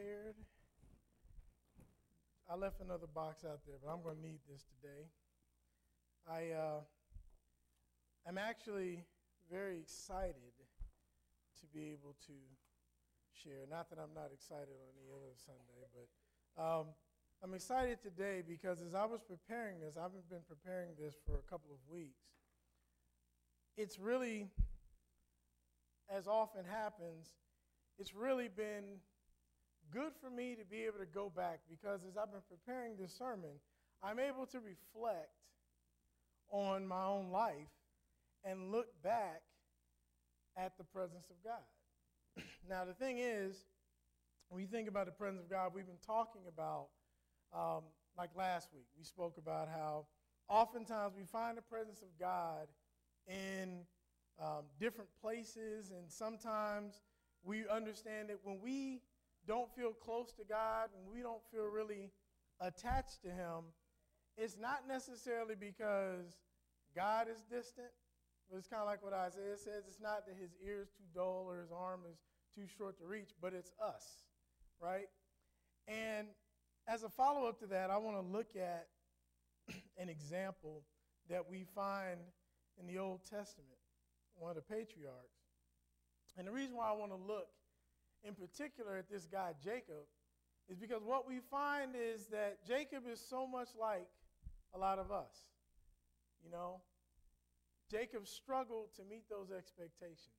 prepared. I left another box out there, but I'm going to need this today. I'm actually very excited to be able to share. Not that I'm not excited on any other Sunday, but I'm excited today because as I was preparing this, I've been preparing this for a couple of weeks. It's really, as often happens, it's really been good for me to be able to go back because as I've been preparing this sermon, I'm able to reflect on my own life and look back at the presence of God. Now, the thing is, when you think about the presence of God, we've been talking about, like last week, we spoke about how oftentimes we find the presence of God in different places, and sometimes we understand that when we don't feel close to God, when we don't feel really attached to Him, it's not necessarily because God is distant, but it's kind of like what Isaiah says. It's not that His ear is too dull or His arm is too short to reach, but it's us, right? And as a follow-up to that, I want to look at an example that we find in the Old Testament, one of the patriarchs. And the reason why I want to look in particular at this guy, Jacob, is because what we find is that Jacob is so much like a lot of us. You know, Jacob struggled to meet those expectations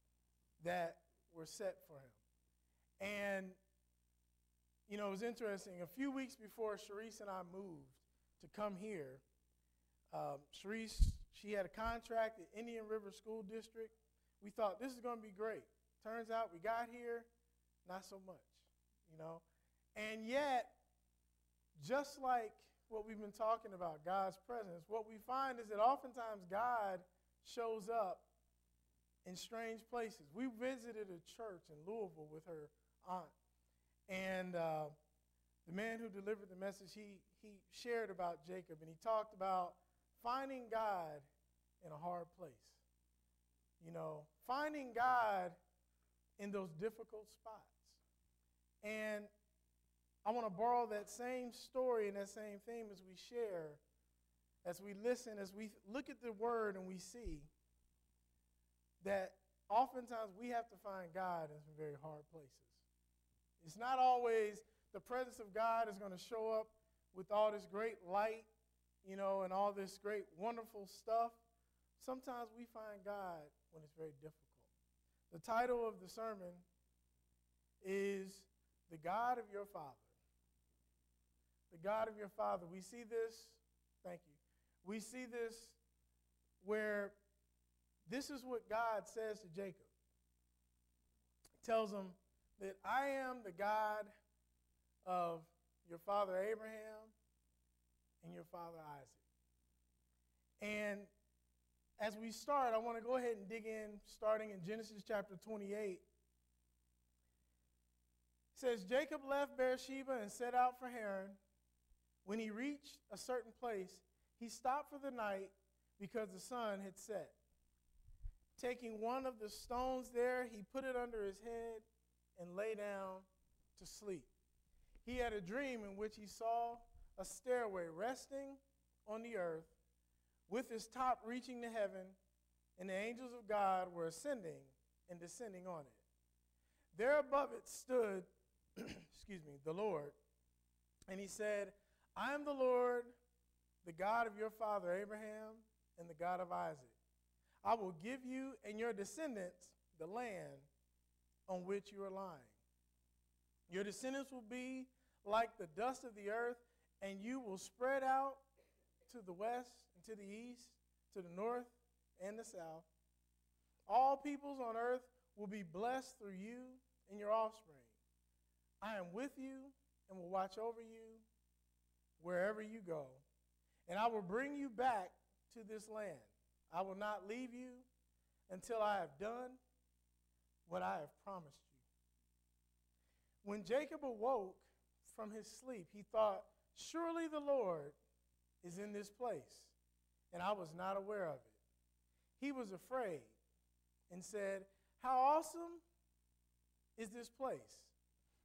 that were set for him. And, you know, it was interesting. A few weeks before Sharice and I moved to come here, Sharice, she had a contract at Indian River School District. We thought this is going to be great. Turns out we got here, not so much, you know. And yet, just like what we've been talking about, God's presence, what we find is that oftentimes God shows up in strange places. We visited a church in Louisville with her aunt, and the man who delivered the message, he shared about Jacob, and he talked about finding God in a hard place. You know, finding God in those difficult spots. And I want to borrow that same story and that same theme as we share, as we listen, as we look at the Word and we see that oftentimes we have to find God in some very hard places. It's not always the presence of God is going to show up with all this great light, you know, and all this great wonderful stuff. Sometimes we find God when it's very difficult. The title of the sermon is The God of Your Father. The God of your Father. We see this, thank you. We see this where this is what God says to Jacob. He tells him that I am the God of your father Abraham and your father Isaac. And as we start, I want to go ahead and dig in, starting in Genesis chapter 28. It says, Jacob left Beersheba and set out for Haran. When he reached a certain place, he stopped for the night because the sun had set. Taking one of the stones there, he put it under his head and lay down to sleep. He had a dream in which he saw a stairway resting on the earth with its top reaching to heaven, and the angels of God were ascending and descending on it. There above it stood, the Lord, and he said, I am the Lord, the God of your father Abraham and the God of Isaac. I will give you and your descendants the land on which you are lying. Your descendants will be like the dust of the earth, and you will spread out to the west and to the east, to the north and the south. All peoples on earth will be blessed through you and your offspring. I am with you and will watch over you wherever you go, and I will bring you back to this land. I will not leave you until I have done what I have promised you. When Jacob awoke from his sleep, he thought, surely the Lord is in this place, and I was not aware of it. He was afraid and said, how awesome is this place?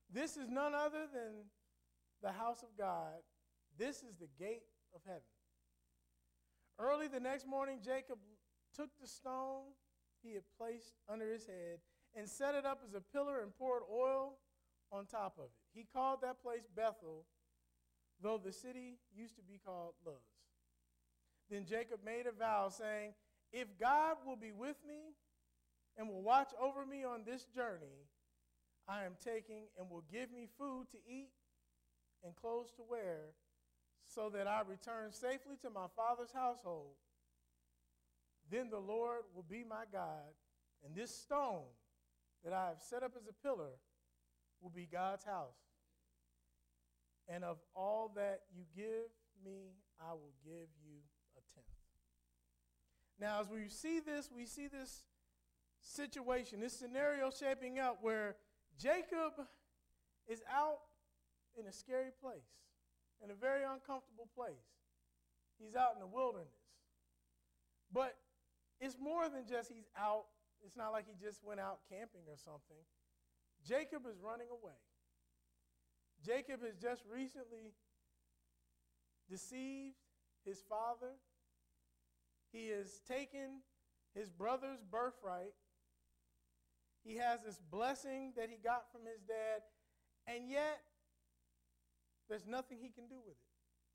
This is none other than the house of God. This is the gate of heaven. Early the next morning, Jacob took the stone he had placed under his head and set it up as a pillar and poured oil on top of it. He called that place Bethel, though the city used to be called Luz. Then Jacob made a vow, saying, if God will be with me and will watch over me on this journey I am taking and will give me food to eat and clothes to wear, so that I return safely to my father's household, then the Lord will be my God, and this stone that I have set up as a pillar will be God's house. And of all that you give me, I will give you a tenth. Now, as we see this situation, this scenario shaping up where Jacob is out in a scary place, in a very uncomfortable place. He's out in the wilderness. But it's more than just he's out. It's not like he just went out camping or something. Jacob is running away. Jacob has just recently deceived his father. He has taken his brother's birthright. He has this blessing that he got from his dad, and yet there's nothing he can do with it.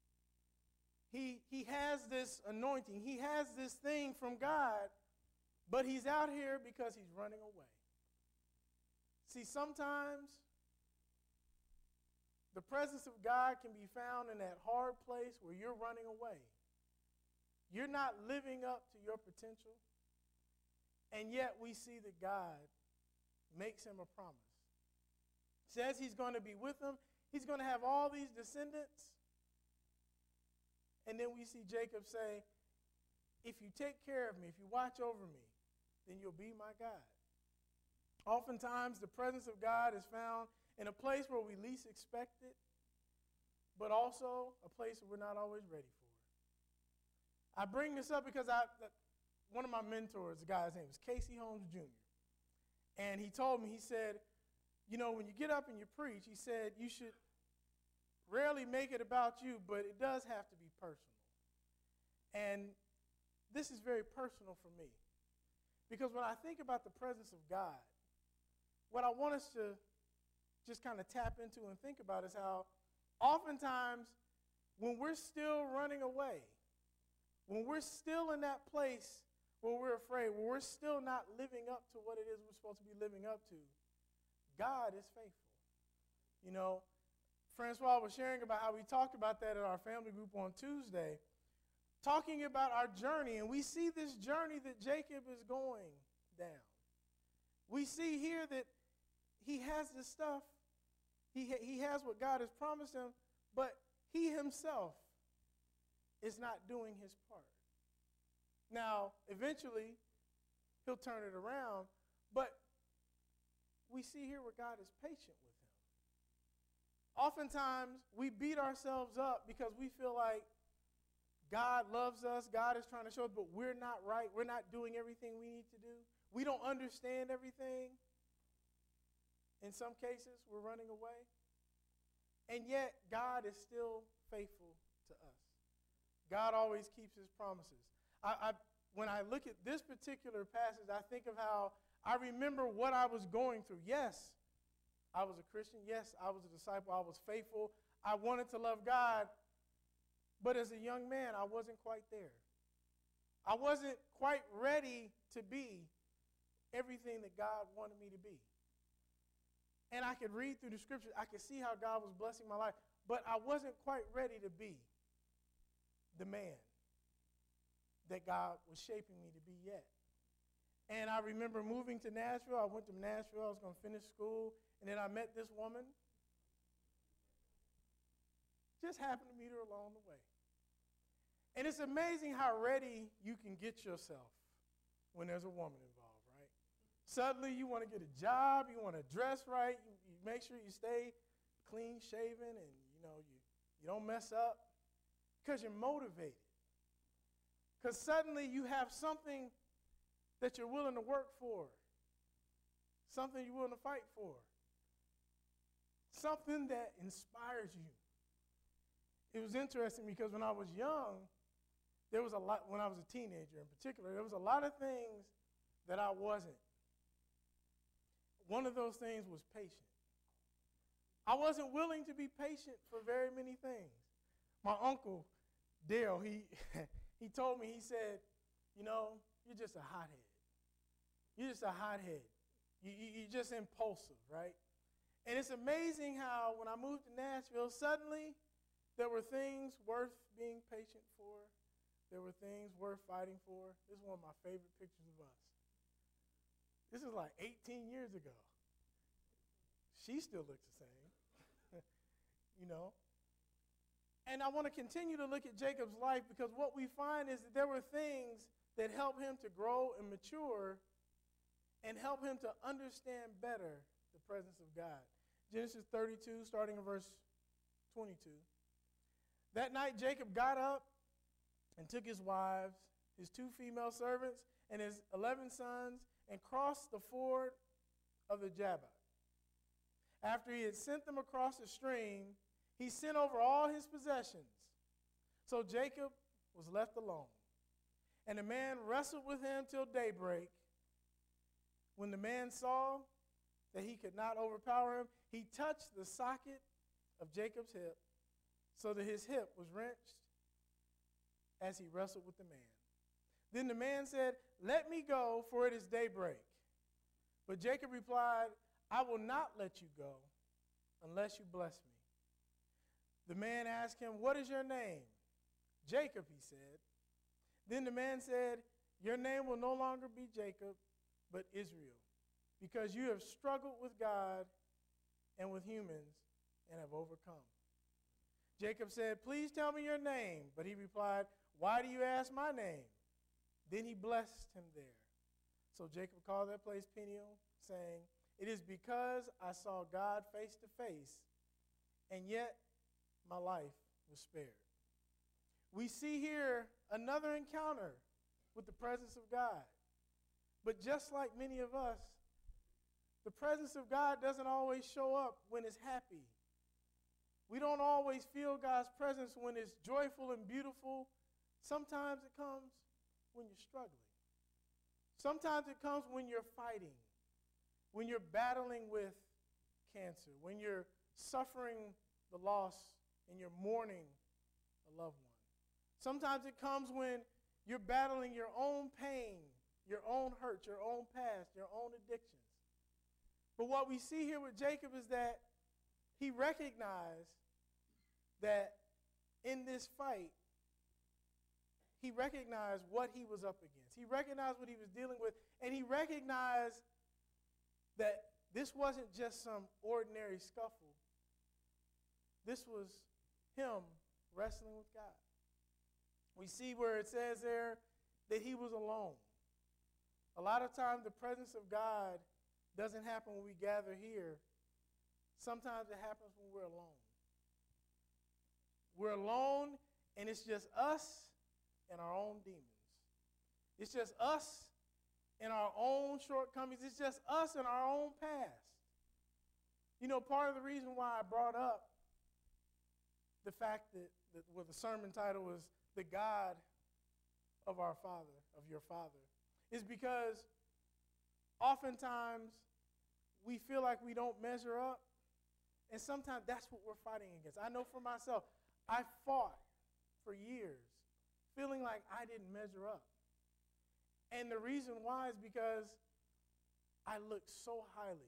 He has this anointing. He has this thing from God, but he's out here because he's running away. See, sometimes the presence of God can be found in that hard place where you're running away. You're not living up to your potential, and yet we see that God makes him a promise. Says he's going to be with him. He's going to have all these descendants. And then we see Jacob say, if you take care of me, if you watch over me, then you'll be my God. Oftentimes, the presence of God is found in a place where we least expect it, but also a place that we're not always ready for. I bring this up because one of my mentors, the guy's name is Casey Holmes Jr., and he told me, he said, you know, when you get up and you preach, he said, you should rarely make it about you, but it does have to be personal. And this is very personal for me. Because when I think about the presence of God, what I want us to just kind of tap into and think about is how oftentimes when we're still running away, when we're still in that place where we're afraid, where we're still not living up to what it is we're supposed to be living up to, God is faithful. You know, Francois was sharing about how we talked about that in our family group on Tuesday, talking about our journey, and we see this journey that Jacob is going down. We see here that he has this stuff. He has what God has promised him, but he himself is not doing his part. Now, eventually, he'll turn it around, but we see here where God is patient with him. Oftentimes, we beat ourselves up because we feel like God loves us, God is trying to show us, but we're not right. We're not doing everything we need to do. We don't understand everything. In some cases, we're running away. And yet, God is still faithful to us. God always keeps his promises. When I look at this particular passage, I think of how I remember what I was going through. Yes, I was a Christian. Yes, I was a disciple. I was faithful. I wanted to love God. But as a young man, I wasn't quite there. I wasn't quite ready to be everything that God wanted me to be. And I could read through the scriptures. I could see how God was blessing my life. But I wasn't quite ready to be the man that God was shaping me to be yet. And I remember moving to Nashville. I went to Nashville. I was going to finish school. And then I met this woman. Just happened to meet her along the way. And it's amazing how ready you can get yourself when there's a woman involved, right? Suddenly you want to get a job. You want to dress right. You make sure you stay clean shaven and, you don't mess up because you're motivated. Because suddenly you have something that you're willing to work for, something you're willing to fight for, something that inspires you. It was interesting because when I was young, there was a lot, when I was a teenager in particular, there was a lot of things that I wasn't. One of those things was patient. I wasn't willing to be patient for very many things. My uncle, Dale, he told me, he said, you know, you're just a hothead. You're just a hothead. You're just impulsive, right? And it's amazing how when I moved to Nashville, suddenly there were things worth being patient for. There were things worth fighting for. This is one of my favorite pictures of us. This is like 18 years ago. She still looks the same, you know. And I want to continue to look at Jacob's life because what we find is that there were things that helped him to grow and mature and help him to understand better the presence of God. Genesis 32, starting in verse 22. That night Jacob got up and took his wives, his 2 female servants, and his 11 sons, and crossed the ford of the Jabbok. After he had sent them across the stream, he sent over all his possessions. So Jacob was left alone. And the man wrestled with him till daybreak. When the man saw that he could not overpower him, he touched the socket of Jacob's hip, so that his hip was wrenched as he wrestled with the man. Then the man said, "Let me go, for it is daybreak." But Jacob replied, "I will not let you go unless you bless me." The man asked him, "What is your name?" "Jacob," he said. Then the man said, "Your name will no longer be Jacob, but Israel, because you have struggled with God and with humans and have overcome." Jacob said, "Please tell me your name." But he replied, "Why do you ask my name?" Then he blessed him there. So Jacob called that place Peniel, saying, "It is because I saw God face to face, and yet my life was spared." We see here another encounter with the presence of God. But just like many of us, the presence of God doesn't always show up when it's happy. We don't always feel God's presence when it's joyful and beautiful. Sometimes it comes when you're struggling. Sometimes it comes when you're fighting, when you're battling with cancer, when you're suffering the loss and you're mourning a loved one. Sometimes it comes when you're battling your own pain, your own hurt, your own past, your own addictions. But what we see here with Jacob is that he recognized that in this fight, he recognized what he was up against. He recognized what he was dealing with, and he recognized that this wasn't just some ordinary scuffle. This was him wrestling with God. We see where it says there that he was alone. A lot of times the presence of God doesn't happen when we gather here. Sometimes it happens when we're alone. We're alone, and it's just us and our own demons. It's just us and our own shortcomings. It's just us and our own past. You know, part of the reason why I brought up the fact that the sermon title was "The God of Our Father, of Your Father," is because oftentimes we feel like we don't measure up, and sometimes that's what we're fighting against. I know for myself, I fought for years feeling like I didn't measure up. And the reason why is because I looked so highly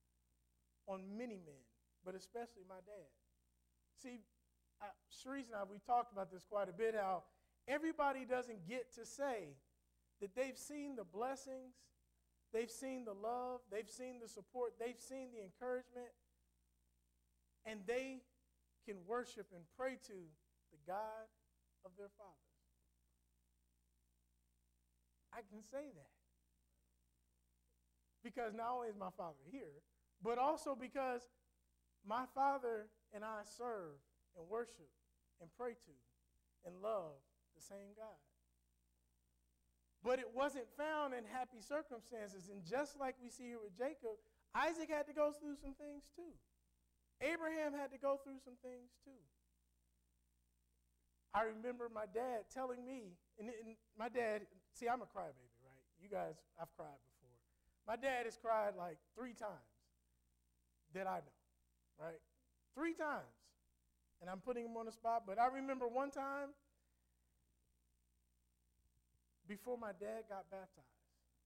on many men, but especially my dad. See, Sharice and I, we talked about this quite a bit, how everybody doesn't get to say that they've seen the blessings, they've seen the love, they've seen the support, they've seen the encouragement, and they can worship and pray to the God of their fathers. I can say that because not only is my father here, but also because my father and I serve and worship and pray to and love the same God. But it wasn't found in happy circumstances. And just like we see here with Jacob, Isaac had to go through some things too. Abraham had to go through some things too. I remember my dad telling me, and my dad, see, I'm a crybaby, right? You guys, I've cried before. My dad has cried like 3 times that I know, right? 3 times. And I'm putting him on the spot, but I remember one time before my dad got baptized.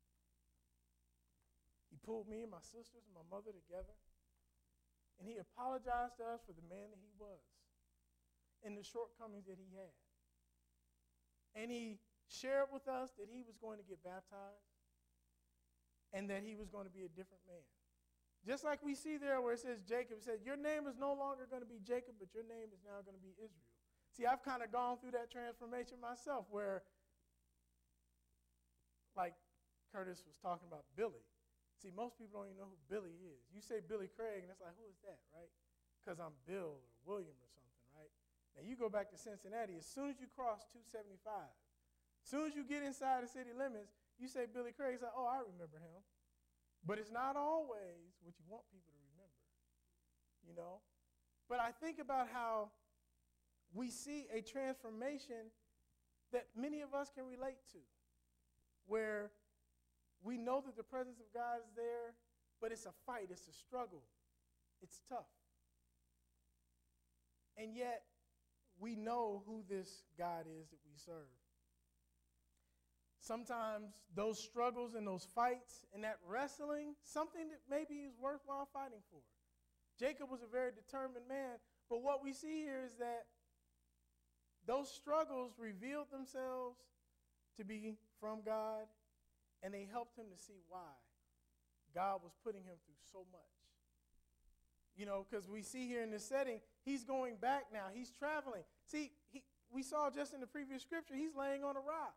He pulled me and my sisters and my mother together, and he apologized to us for the man that he was and the shortcomings that he had. And he shared with us that he was going to get baptized and that he was going to be a different man. Just like we see there where it says Jacob, it said, your name is no longer going to be Jacob, but your name is now going to be Israel. See, I've kind of gone through that transformation myself where, like Curtis was talking about Billy. See, most people don't even know who Billy is. You say Billy Craig, and it's like, who is that, right? Because I'm Bill or William or something, right? Now, you go back to Cincinnati, as soon as you cross 275, as soon as you get inside the city limits, you say Billy Craig, it's like, oh, I remember him. But it's not always what you want people to remember, you know? But I think about how we see a transformation that many of us can relate to, where we know that the presence of God is there, but it's a fight, it's a struggle, it's tough. And yet, we know who this God is that we serve. Sometimes those struggles and those fights and that wrestling, something that maybe is worthwhile fighting for. Jacob was a very determined man, but what we see here is that those struggles revealed themselves to be from God, and they helped him to see why God was putting him through so much. You know, because we see here in this setting, he's going back now. He's traveling. See, we saw just in the previous scripture, he's laying on a rock.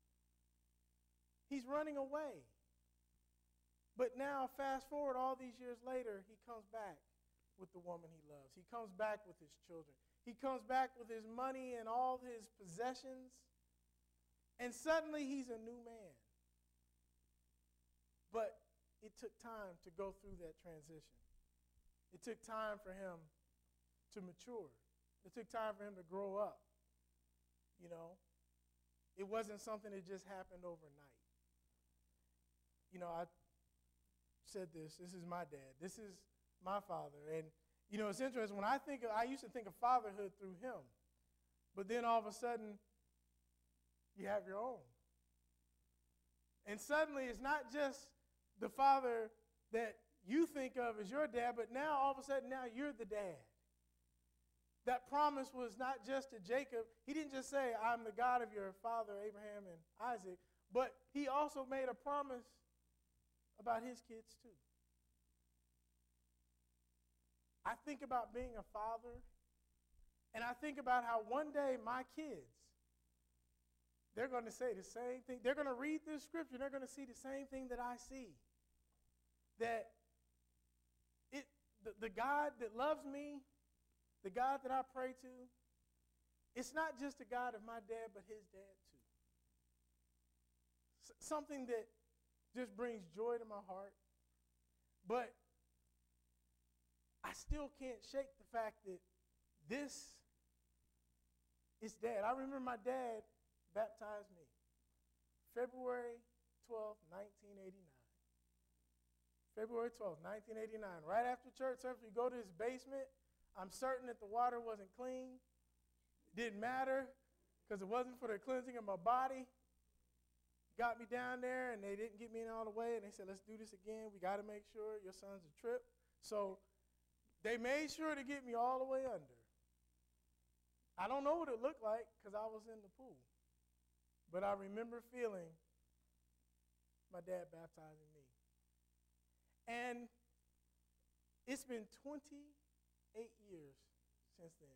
He's running away. But now, fast forward all these years later, he comes back with the woman he loves. He comes back with his children. He comes back with his money and all his possessions. And suddenly he's a new man. But it took time to go through that transition. It took time for him to mature. It took time for him to grow up. You know, it wasn't something that just happened overnight. You know, I said this is my dad. This is my father. And, you know, it's interesting. When I used to think of fatherhood through him. But then all of a sudden, you have your own. And suddenly, it's not just the father that you think of as your dad, but now all of a sudden, now you're the dad. That promise was not just to Jacob. He didn't just say, I'm the God of your father, Abraham and Isaac, but he also made a promise about his kids too. I think about being a father, and I think about how one day my kids, they're going to say the same thing. They're going to read this scripture. They're going to see the same thing that I see. That the God that loves me, the God that I pray to, it's not just the God of my dad, but his dad too. Something that just brings joy to my heart. But I still can't shake the fact that this is dad. I remember my dad baptized me February 12th, 1989. February 12th, 1989. Right after church service, we go to his basement. I'm certain that the water wasn't clean. It didn't matter because it wasn't for the cleansing of my body. Got me down there, and they didn't get me in all the way, and they said, let's do this again. We got to make sure your son's a trip. So they made sure to get me all the way under. I don't know what it looked like because I was in the pool. But I remember feeling my dad baptizing me. And it's been 28 years since then.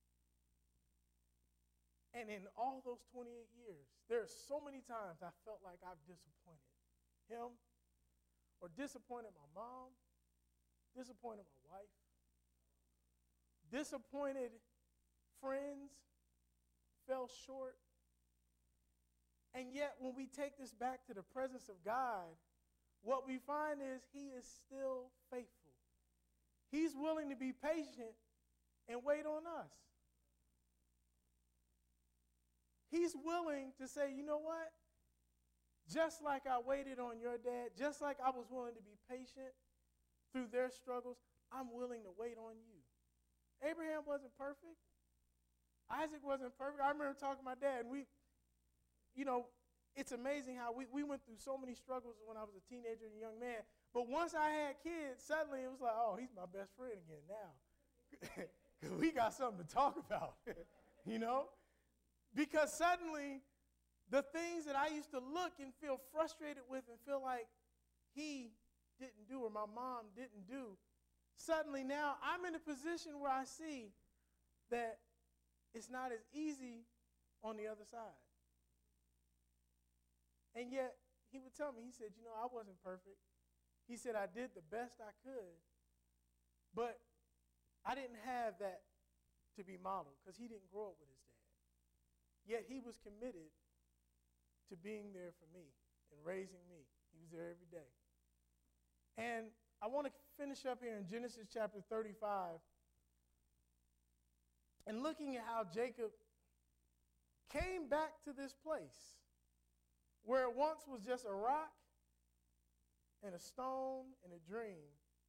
And in all those 28 years, there are so many times I felt like I've disappointed him or disappointed my mom, disappointed my wife, disappointed friends, fell short. And yet when we take this back to the presence of God, what we find is he is still faithful. He's willing to be patient and wait on us. He's willing to say, you know what? Just like I waited on your dad, just like I was willing to be patient through their struggles, I'm willing to wait on you. Abraham wasn't perfect. Isaac wasn't perfect. I remember talking to my dad, and it's amazing how we went through so many struggles when I was a teenager and a young man. But once I had kids, suddenly it was like, oh, he's my best friend again now. Because we got something to talk about, Because suddenly the things that I used to look and feel frustrated with and feel like he didn't do or my mom didn't do, suddenly now I'm in a position where I see that it's not as easy on the other side. And yet he would tell me, he said, I wasn't perfect. He said, I did the best I could, but I didn't have that to be modeled because he didn't grow up with his dad. Yet he was committed to being there for me and raising me. He was there every day. And I want to finish up here in Genesis chapter 35 and looking at how Jacob came back to this place where it once was just a rock and a stone and a dream.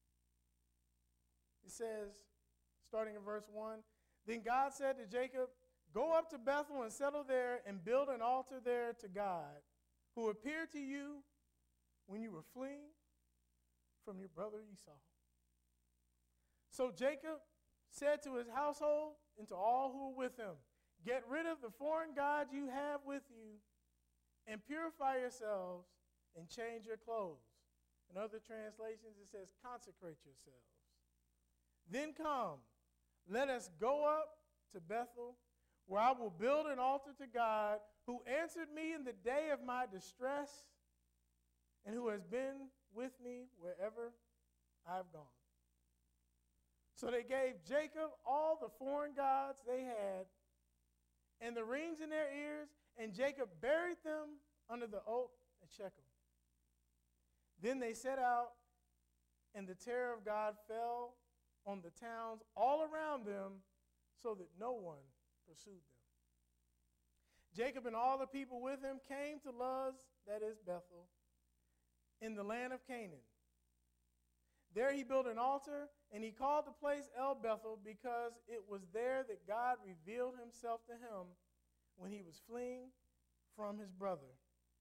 It says, starting in verse 1, then God said to Jacob, go up to Bethel and settle there and build an altar there to God, who appeared to you when you were fleeing from your brother Esau. So Jacob said to his household and to all who were with him, get rid of the foreign gods you have with you and purify yourselves and change your clothes. In other translations, it says, consecrate yourselves. Then come, let us go up to Bethel, where I will build an altar to God, who answered me in the day of my distress and who has been with me wherever I've gone. So they gave Jacob all the foreign gods they had and the rings in their ears, and Jacob buried them under the oak at Shechem. Then they set out, and the terror of God fell on the towns all around them, so that no one pursued them. Jacob and all the people with him came to Luz, that is Bethel, in the land of Canaan. There he built an altar, and he called the place El Bethel, because it was there that God revealed himself to him when he was fleeing from his brother.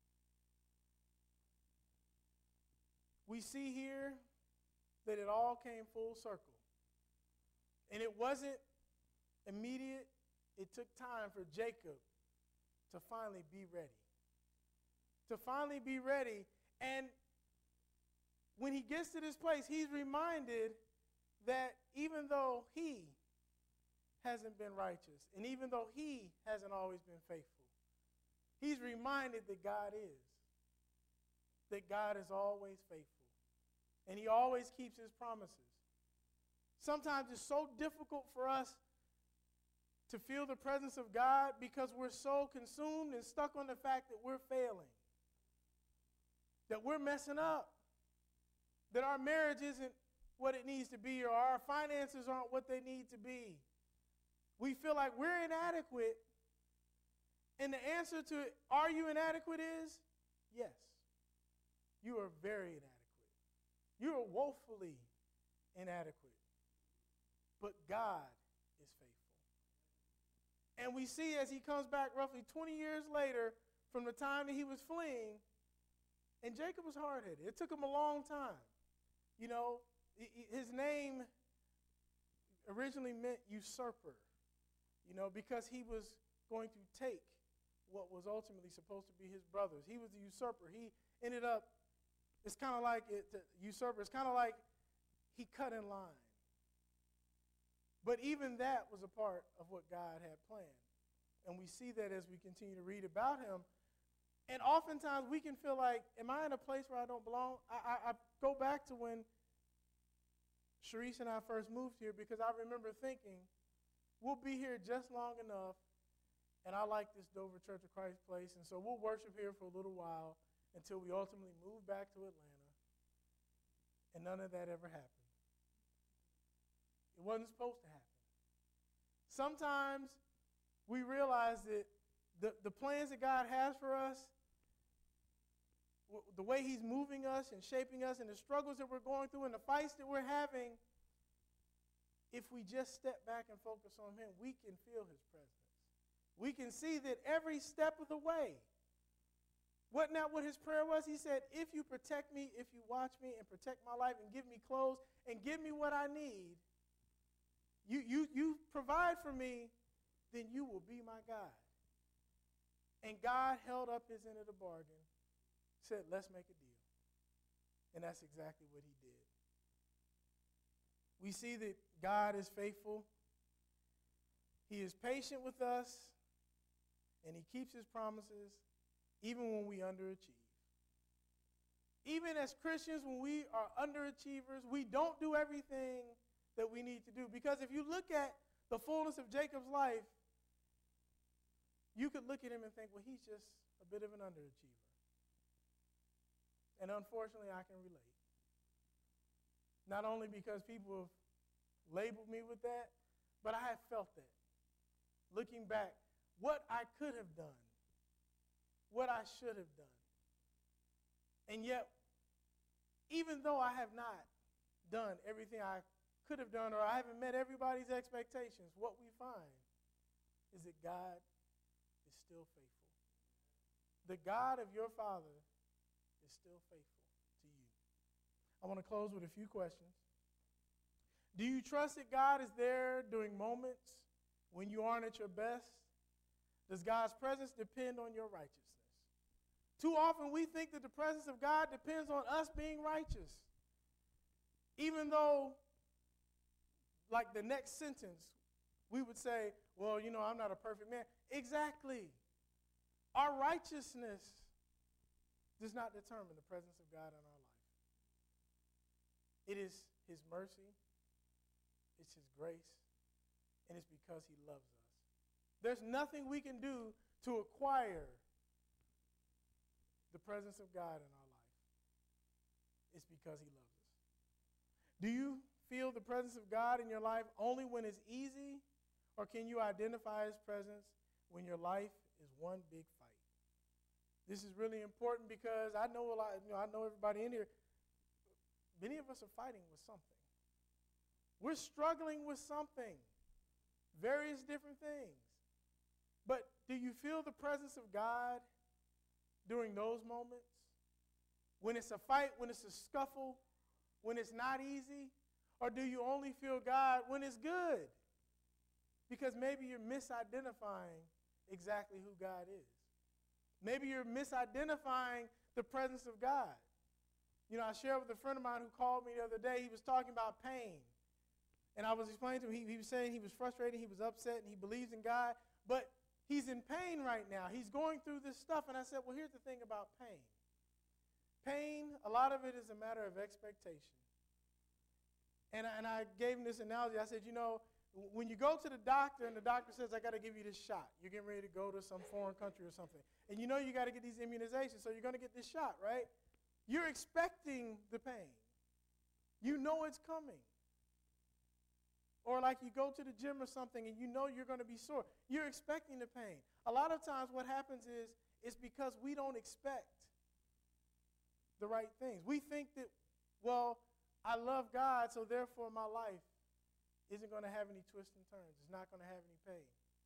We see here that it all came full circle. And it wasn't immediate. It took time for Jacob to finally be ready. To finally be ready. And when he gets to this place, he's reminded that even though he hasn't been righteous, and even though he hasn't always been faithful, he's reminded that God is. That God is always faithful. And he always keeps his promises. Sometimes it's so difficult for us to feel the presence of God because we're so consumed and stuck on the fact that we're failing, that we're messing up, that our marriage isn't what it needs to be, or our finances aren't what they need to be. We feel like we're inadequate, and the answer to it, are you inadequate, is yes. You are very inadequate. You are woefully inadequate. But God is faithful. And we see as he comes back roughly 20 years later from the time that he was fleeing, and Jacob was hard-headed. It took him a long time. His name originally meant usurper, because he was going to take what was ultimately supposed to be his brother's. He was the usurper. He ended up, it's kind of like the usurper. It's kind of like he cut in line. But even that was a part of what God had planned. And we see that as we continue to read about him. And oftentimes we can feel like, am I in a place where I don't belong? I go back to when Sharice and I first moved here, because I remember thinking, we'll be here just long enough, and I like this Dover Church of Christ place, and so we'll worship here for a little while until we ultimately move back to Atlanta. And none of that ever happened. It wasn't supposed to happen. Sometimes we realize that the plans that God has for us, the way he's moving us and shaping us and the struggles that we're going through and the fights that we're having, if we just step back and focus on him, we can feel his presence. We can see that every step of the way. Wasn't that what his prayer was? He said, if you protect me, if you watch me and protect my life and give me clothes and give me what I need, you provide for me, then you will be my God. And God held up his end of the bargain, said, let's make a deal. And that's exactly what he did. We see that God is faithful. He is patient with us, and he keeps his promises even when we underachieve. Even as Christians, when we are underachievers, we don't do everything that we need to do. Because if you look at the fullness of Jacob's life, you could look at him and think, well, he's just a bit of an underachiever. And unfortunately, I can relate. Not only because people have labeled me with that, but I have felt that. Looking back, what I could have done, what I should have done. And yet, even though I have not done everything I could have done, or I haven't met everybody's expectations, what we find is that God is still faithful. The God of your father is still faithful to you. I want to close with a few questions. Do you trust that God is there during moments when you aren't at your best? Does God's presence depend on your righteousness? Too often we think that the presence of God depends on us being righteous. Even though, like the next sentence, we would say, well, I'm not a perfect man. Exactly. Our righteousness does not determine the presence of God in our life. It is his mercy, it's his grace, and it's because he loves us. There's nothing we can do to acquire the presence of God in our life. It's because he loves us. Do you feel the presence of God in your life only when it's easy, or can you identify his presence when your life is one big fight? This is really important because I know I know everybody in here. Many of us are fighting with something. We're struggling with something, various different things. But do you feel the presence of God during those moments? When it's a fight, when it's a scuffle, when it's not easy? Or do you only feel God when it's good? Because maybe you're misidentifying exactly who God is. Maybe you're misidentifying the presence of God. I shared with a friend of mine who called me the other day. He was talking about pain. And I was explaining to him, he was saying he was frustrated, he was upset, and he believes in God. But he's in pain right now. He's going through this stuff. And I said, well, here's the thing about pain. Pain, a lot of it is a matter of expectation. And I gave him this analogy. I said, when you go to the doctor and the doctor says, I got to give you this shot. You're getting ready to go to some foreign country or something. And you got to get these immunizations, so you're going to get this shot, right? You're expecting the pain. You know it's coming. Or like you go to the gym or something and you're going to be sore. You're expecting the pain. A lot of times what happens is it's because we don't expect the right things. We think that, well, I love God, so therefore my life isn't going to have any twists and turns. It's not going to have any pain.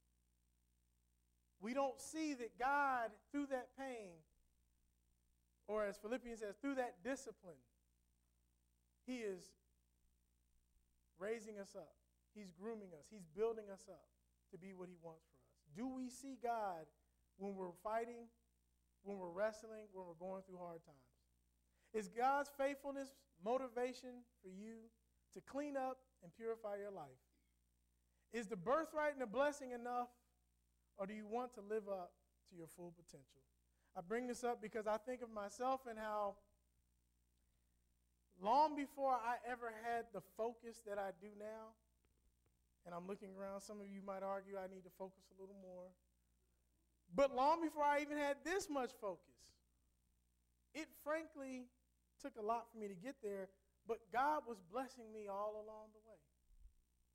We don't see that God, through that pain, or as Philippians says, through that discipline, he is raising us up. He's grooming us. He's building us up to be what he wants for us. Do we see God when we're fighting, when we're wrestling, when we're going through hard times? Is God's faithfulness motivation for you to clean up and purify your life? Is the birthright and the blessing enough, or do you want to live up to your full potential? I bring this up because I think of myself and how long before I ever had the focus that I do now, and I'm looking around, some of you might argue I need to focus a little more, but long before I even had this much focus, it frankly took a lot for me to get there, but God was blessing me all along the way.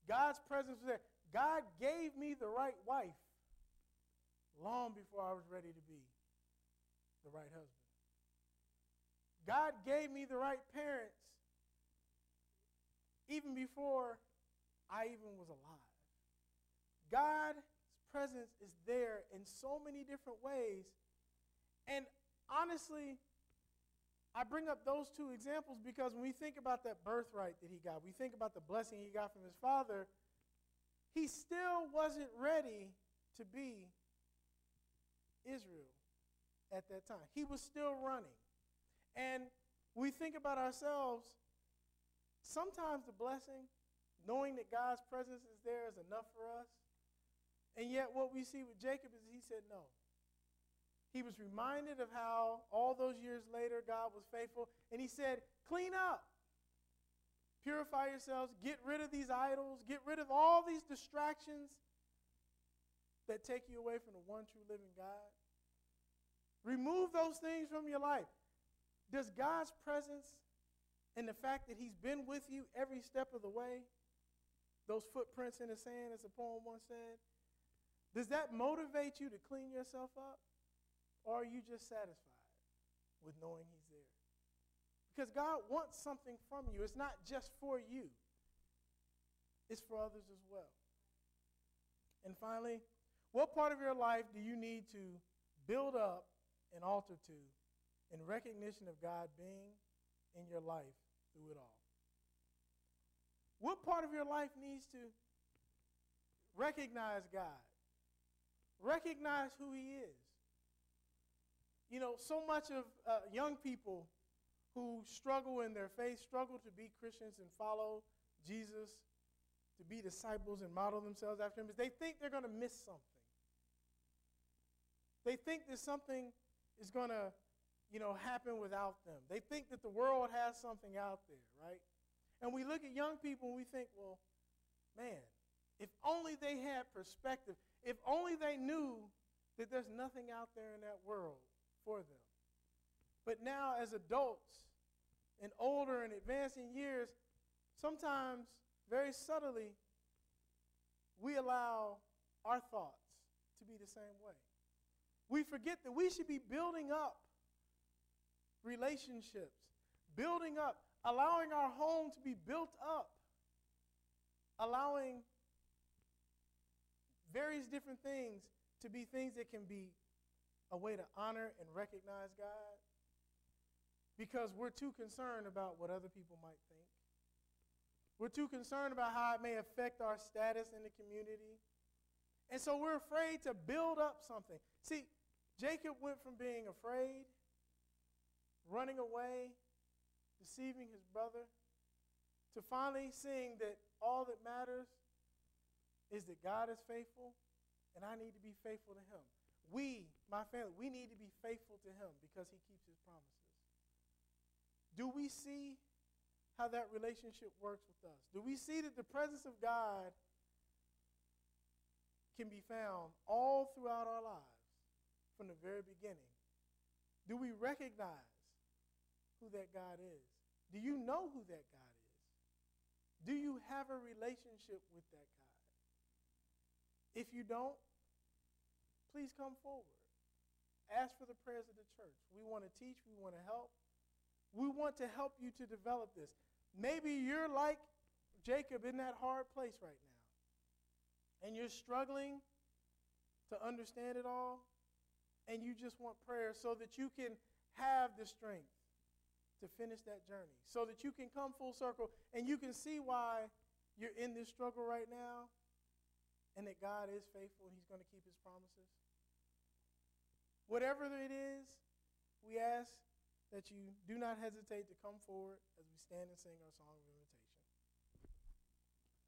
God's presence was there. God gave me the right wife long before I was ready to be the right husband. God gave me the right parents even before I even was alive. God's presence is there in so many different ways. And honestly, I bring up those two examples because when we think about that birthright that he got, we think about the blessing he got from his father, he still wasn't ready to be Israel at that time. He was still running. And we think about ourselves, sometimes the blessing, knowing that God's presence is there, is enough for us. And yet what we see with Jacob is he said no. He was reminded of how all those years later God was faithful. And he said, clean up. Purify yourselves. Get rid of these idols. Get rid of all these distractions that take you away from the one true living God. Remove those things from your life. Does God's presence and the fact that he's been with you every step of the way, those footprints in the sand, as the poem once said, does that motivate you to clean yourself up? Or are you just satisfied with knowing he's there? Because God wants something from you. It's not just for you. It's for others as well. And finally, what part of your life do you need to build up an altar to in recognition of God being in your life through it all? What part of your life needs to recognize God? Recognize who he is. You know, so much of young people who struggle in their faith, struggle to be Christians and follow Jesus, to be disciples and model themselves after him, is they think they're going to miss something. They think that something is going to, happen without them. They think that the world has something out there, right? And we look at young people and we think, well, man, if only they had perspective, if only they knew that there's nothing out there in that world for them. But now as adults and older and advancing years, sometimes very subtly, we allow our thoughts to be the same way. We forget that we should be building up relationships, building up, allowing our home to be built up, allowing various different things to be things that can be a way to honor and recognize God, because we're too concerned about what other people might think. We're too concerned about how it may affect our status in the community. And so we're afraid to build up something. See, Jacob went from being afraid, running away, deceiving his brother, to finally seeing that all that matters is that God is faithful and I need to be faithful to him. We, my family, we need to be faithful to him because he keeps his promises. Do we see how that relationship works with us? Do we see that the presence of God can be found all throughout our lives from the very beginning? Do we recognize who that God is? Do you know who that God is? Do you have a relationship with that God? If you don't, please come forward. Ask for the prayers of the church. We want to teach. We want to help. We want to help you to develop this. Maybe you're like Jacob in that hard place right now, and you're struggling to understand it all, and you just want prayer so that you can have the strength to finish that journey, so that you can come full circle and you can see why you're in this struggle right now, and that God is faithful and he's going to keep his promises. Whatever it is, we ask that you do not hesitate to come forward as we stand and sing our song of invitation.